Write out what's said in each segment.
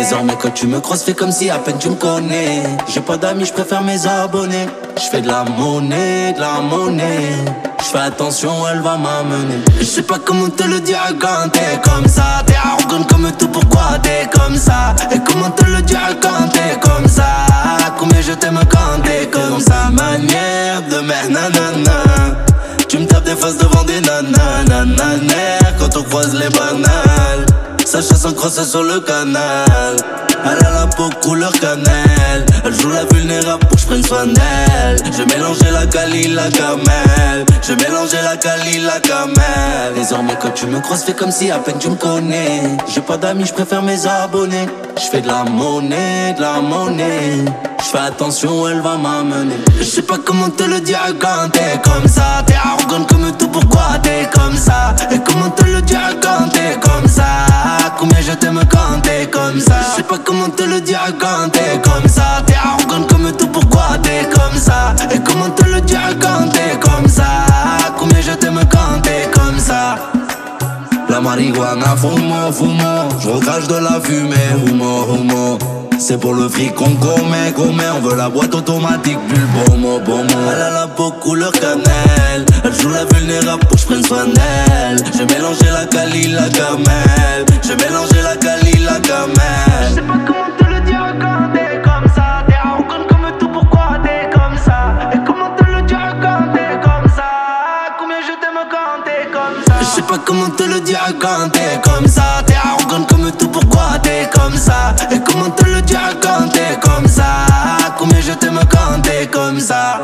Désormais quand tu me crosses, fais comme si à peine tu me connais. J'ai pas d'amis, je préfère mes abonnés. Je fais de la monnaie, de la monnaie. Je fais attention, elle va m'amener. Je sais pas comment te le dire quand t'es comme ça. T'es arrogante comme tout, pourquoi t'es comme ça? Et comment te le dire quand t'es comme ça? Combien je t'aime quand t'es comme ça? Manière de me nanana. Tu me tapes des faces devant des nananananer. Quand on croise les banales, sa chasse en crosse sur le canal. Elle a la peau couleur cannelle. Elle joue la vulnérable pour que je prenne soin d'elle. J'ai mélangé la Cali, la camel. J'ai mélangé la Cali, la camel. Désormais quand tu me crosses, fais comme si à peine tu me connais. J'ai pas d'amis, je préfère mes abonnés. Je fais de la monnaie, de la monnaie. Je fais attention, elle va m'amener. Je sais pas comment te le dire quand t'es comme ça. T'es arrogante comme tout, pourquoi t'es comme ça? Et comment te le dire quand t'es comme ça? Combien je t'aime quand t'es comme ça? Je sais pas comment te le dire quand t'es comme ça. T'es arrogante comme tout, pourquoi t'es comme ça? Et comment te le dire quand t'es comme ça? Combien je t'aime quand t'es comme ça? La marijuana, fumo, fumo. Je recrache de la fumée, humo, humo. C'est pour le fric qu'on commet. On veut la boîte automatique, puis le bon mot. Elle a la peau couleur cannelle. Elle joue la vulnérable pour que je prenne soin d'elle. J'ai mélangé la Cali, la camel. J'ai mélangé la Cali, la camel. Je sais pas comment te le dire quand t'es comme ça. T'es arrogante comme tout, pourquoi t'es comme ça? Et comment te le dire quand t'es comme ça? Combien je t'aime quand t'es comme ça? Je sais pas comment te le dire quand t'es comme ça. T'es arrogante comme tout, pourquoi t'es comme ça? Et comment te le dire quand t'es comme ça? Combien je t'aime quand t'es comme ça?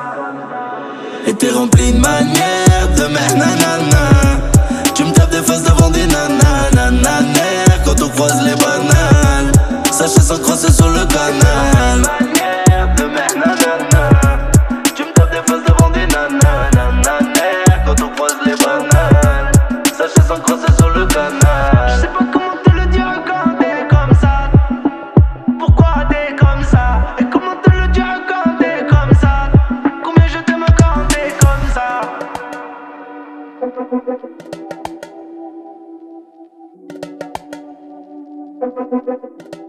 Et t'es rempli de manières de merde, nanana. Tu me tapes des faces devant des nananananer. Quand on croise les banales, sa chasse en crosse sur le canal. Manière de merde, nanana. Tu me tapes des faces devant des nananananer. Quand on croise les banales, sa chasse en crosse sur le canal. Je sais pas comment te le dire quand t'es comme ça. Pourquoi t'es comme ça? Et comment te le dire quand t'es comme ça? Combien je t'aime quand t'es comme ça?